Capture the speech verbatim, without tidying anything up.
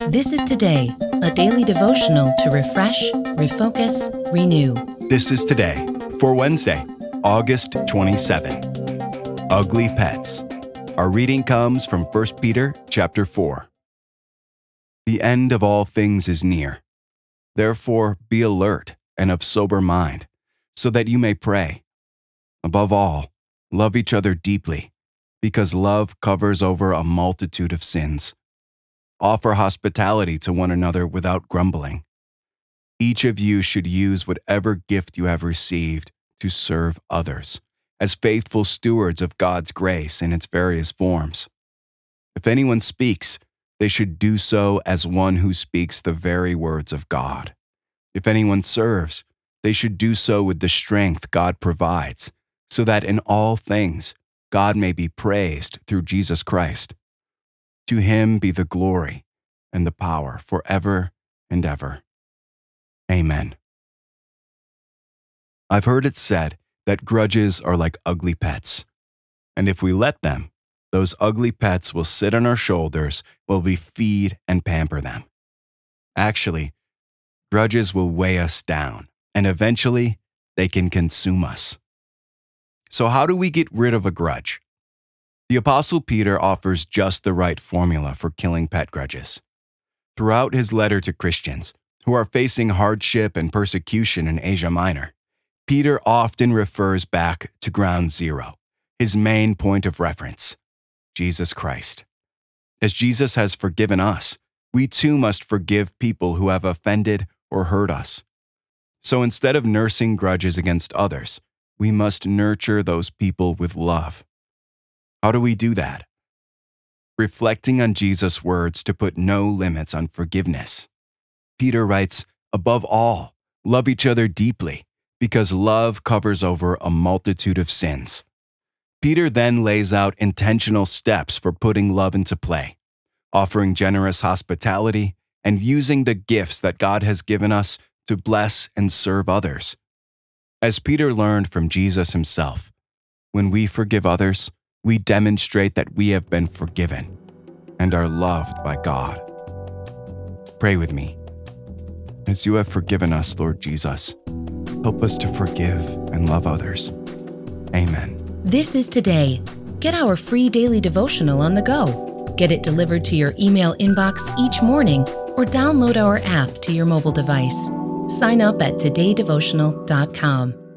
This is Today, a daily devotional to refresh, refocus, renew. This is Today for Wednesday, August twenty-seventh. Ugly Pets. Our reading comes from First Peter chapter four. The end of all things is near. Therefore, be alert and of sober mind, so that you may pray. Above all, love each other deeply, because love covers over a multitude of sins. Offer hospitality to one another without grumbling. Each of you should use whatever gift you have received to serve others, as faithful stewards of God's grace in its various forms. If anyone speaks, they should do so as one who speaks the very words of God. If anyone serves, they should do so with the strength God provides, so that in all things God may be praised through Jesus Christ. To him be the glory and the power forever and ever. Amen. I've heard it said that grudges are like ugly pets, and if we let them, those ugly pets will sit on our shoulders while we feed and pamper them. Actually, grudges will weigh us down, and eventually they can consume us. So how do we get rid of a grudge? The Apostle Peter offers just the right formula for killing pet grudges. Throughout his letter to Christians who are facing hardship and persecution in Asia Minor, Peter often refers back to ground zero, his main point of reference, Jesus Christ. As Jesus has forgiven us, we too must forgive people who have offended or hurt us. So instead of nursing grudges against others, we must nurture those people with love. How do we do that? Reflecting on Jesus' words to put no limits on forgiveness. Peter writes, above all, love each other deeply, because love covers over a multitude of sins. Peter then lays out intentional steps for putting love into play, offering generous hospitality and using the gifts that God has given us to bless and serve others. As Peter learned from Jesus himself, when we forgive others, we demonstrate that we have been forgiven and are loved by God. Pray with me. As you have forgiven us, Lord Jesus, help us to forgive and love others. Amen. This is Today. Get our free daily devotional on the go. Get it delivered to your email inbox each morning or download our app to your mobile device. Sign up at today devotional dot com.